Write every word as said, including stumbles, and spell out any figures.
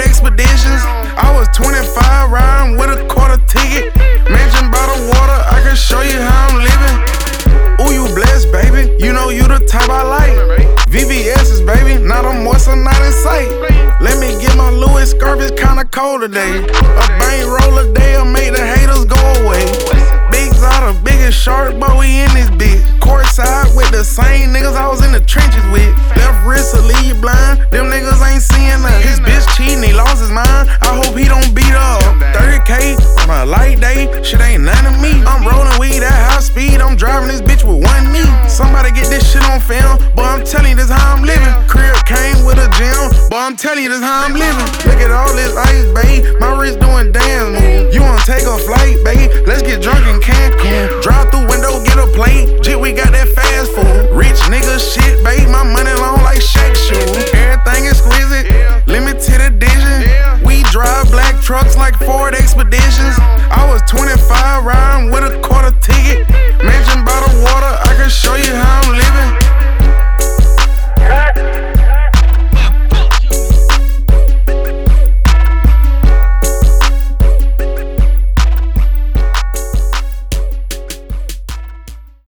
expeditions. I was twenty-five riding with a quarter ticket. Mansion by the water, I can show you how I'm living. Ooh, you blessed, baby. You know you the type I like. V V S's, baby. Now the moisture not in sight. Let me get my Louis scarf, it's kinda cold today. A bank roll a day will make the haters go away. Bigs are the biggest shark, but we in this bitch. Courtside with the same niggas I was in the trenches with. Left wrist will leave you blind, them niggas ain't seeing nothing. His bitch cheating, he lost his mind. I hope he don't beat her up. thirty K on a light day, shit ain't none of me. I'm rolling weed at high speed, I'm driving this bitch with one knee. Somebody get this shit on film, but I'm telling you this how I'm living. Crib came with a gym, but I'm telling you this how I'm living. Look at all this ice, babe, my wrist doing dance move. You wanna take a flight, babe? Let's get drunk in Cancun. Drive through window, get a plate. Jit, we got that fast food. Rich nigga shit, babe, my